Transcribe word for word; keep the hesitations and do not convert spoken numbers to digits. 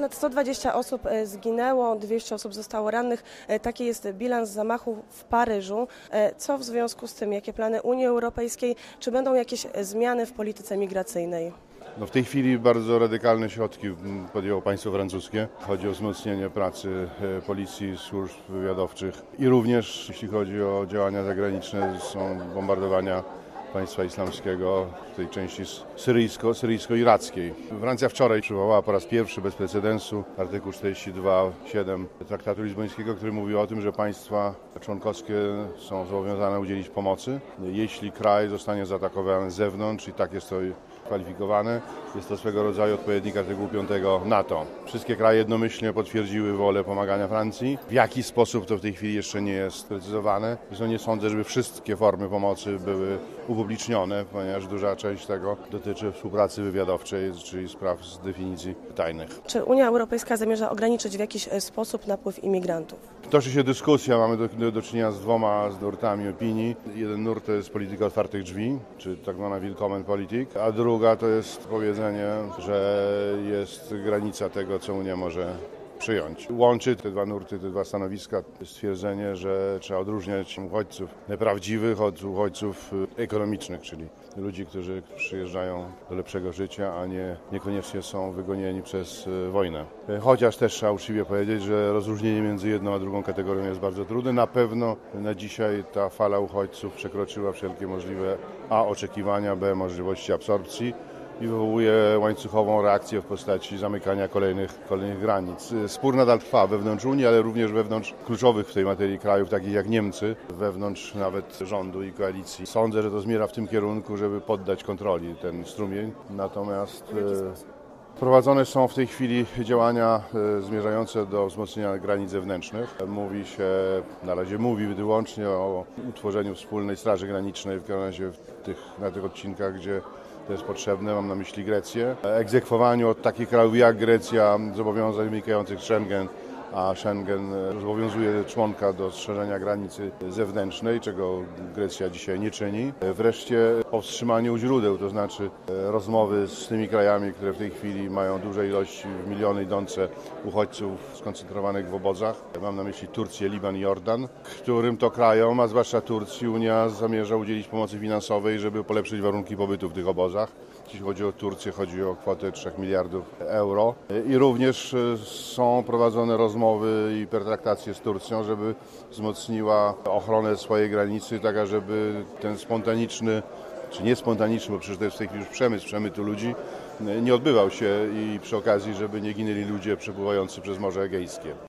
Ponad sto dwadzieścia osób zginęło, dwieście osób zostało rannych. Taki jest bilans zamachu w Paryżu. Co w związku z tym? Jakie plany Unii Europejskiej? Czy będą jakieś zmiany w polityce migracyjnej? No w tej chwili bardzo radykalne środki podjęło państwo francuskie. Chodzi o wzmocnienie pracy policji, służb wywiadowczych i również, jeśli chodzi o działania zagraniczne, są bombardowania państwa islamskiego w tej części syryjsko, syryjsko-irackiej. Francja wczoraj przywołała po raz pierwszy bez precedensu artykuł czterdzieści dwa siedem Traktatu Lizbońskiego, który mówi o tym, że państwa członkowskie są zobowiązane udzielić pomocy, jeśli kraj zostanie zaatakowany z zewnątrz, i tak jest to kwalifikowane. Jest to swego rodzaju odpowiednik artykułu piątego NATO. Wszystkie kraje jednomyślnie potwierdziły wolę pomagania Francji. W jaki sposób to w tej chwili jeszcze nie jest sprecyzowane. Zresztą nie sądzę, żeby wszystkie formy pomocy były upublicznione, ponieważ duża część tego dotyczy współpracy wywiadowczej, czyli spraw z definicji tajnych. Czy Unia Europejska zamierza ograniczyć w jakiś sposób napływ imigrantów? Toczy się dyskusja, mamy do, do, do czynienia z dwoma z nurtami opinii. Jeden nurt to jest polityka otwartych drzwi, czy tak zwana willkommen politik, a druga to jest powiedzenie, że jest granica tego, co Unia może przyjąć. Łączy te dwa nurty, te dwa stanowiska stwierdzenie, że trzeba odróżniać uchodźców prawdziwych od uchodźców ekonomicznych, czyli ludzi, którzy przyjeżdżają do lepszego życia, a nie niekoniecznie są wygonieni przez wojnę. Chociaż też trzeba uczciwie powiedzieć, że rozróżnienie między jedną a drugą kategorią jest bardzo trudne. Na pewno na dzisiaj ta fala uchodźców przekroczyła wszelkie możliwe a oczekiwania, b możliwości absorpcji i wywołuje łańcuchową reakcję w postaci zamykania kolejnych, kolejnych granic. Spór nadal trwa wewnątrz Unii, ale również wewnątrz kluczowych w tej materii krajów, takich jak Niemcy, wewnątrz nawet rządu i koalicji. Sądzę, że to zmierza w tym kierunku, żeby poddać kontroli ten strumień. Natomiast prowadzone są w tej chwili działania zmierzające do wzmocnienia granic zewnętrznych. Mówi się, na razie mówi wyłącznie o utworzeniu wspólnej straży granicznej w razie w tych, na tych odcinkach, gdzie to jest potrzebne, mam na myśli Grecję. Egzekwowaniu od takich krajów jak Grecja zobowiązań wynikających z Schengen, a Schengen zobowiązuje członka do strzeżenia granicy zewnętrznej, czego Grecja dzisiaj nie czyni. Wreszcie powstrzymanie u źródeł, to znaczy rozmowy z tymi krajami, które w tej chwili mają duże ilości, miliony idące uchodźców skoncentrowanych w obozach. Mam na myśli Turcję, Liban i Jordan, którym to krajom, a zwłaszcza Turcji, Unia zamierza udzielić pomocy finansowej, żeby polepszyć warunki pobytu w tych obozach. Jeśli chodzi o Turcję, chodzi o kwotę trzech miliardów euro. I również są prowadzone rozmowy i pertraktacje z Turcją, żeby wzmocniła ochronę swojej granicy, tak żeby ten spontaniczny, czy nie spontaniczny, bo przecież to jest w tej chwili już przemysł przemytu ludzi, nie odbywał się i przy okazji, żeby nie ginęli ludzie przepływający przez Morze Egejskie.